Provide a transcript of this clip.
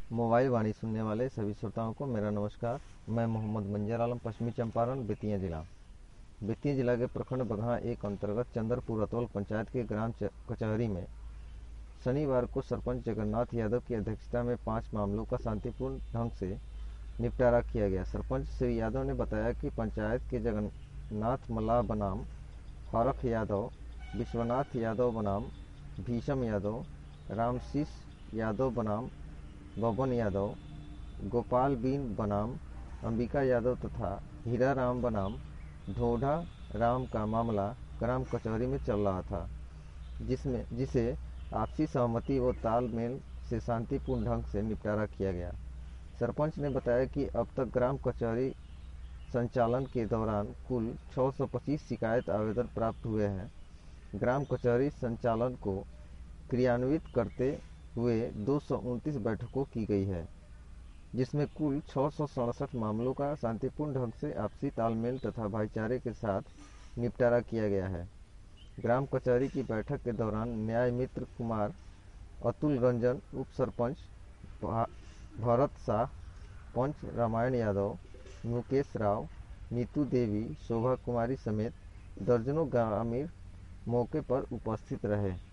Mobile वाणी सुनने वाले सभी श्रोताओं को मेरा नमस्कार। मैं मोहम्मद मंजर आलम, पश्चिमी चंपारण, बेतिया जिला। बेतिया जिला के प्रखंड बगहा एक अंतर्गत चंदरपुर अतौल पंचायत के ग्राम कचहरी में शनिवार को सरपंच जगन्नाथ यादव की अध्यक्षता में 5 मामलों का शांतिपूर्ण ढंग से निपटारा किया गया। सरपंच श्री यादव ने बताया कि पंचायत के जगन्नाथ मल्लाह बनाम फारख यादव, विश्वनाथ यादव बनाम भीषम यादव, रामशीष यादव बनाम बबन यादव, गोपाल बीन बनाम अंबिका यादव तथा हीरा राम बनाम ढोढा राम का मामला ग्राम कचहरी में चल रहा था, जिसे आपसी सहमति व तालमेल से शांतिपूर्ण ढंग से निपटारा किया गया। सरपंच ने बताया कि अब तक ग्राम कचहरी संचालन के दौरान कुल 625 शिकायत आवेदन प्राप्त हुए हैं। ग्राम कचहरी संचालन को क्रियान्वित करते हुए 229 बैठकों की गई है, जिसमें कुल 667 मामलों का शांतिपूर्ण ढंग से आपसी तालमेल तथा भाईचारे के साथ निपटारा किया गया है। ग्राम कचहरी की बैठक के दौरान न्याय मित्र कुमार, अतुल रंजन, उप सरपंच भरत शाह, पंच रामायण यादव, मुकेश राव, नीतू देवी, शोभा कुमारी समेत दर्जनों ग्रामीण मौके पर उपस्थित रहे।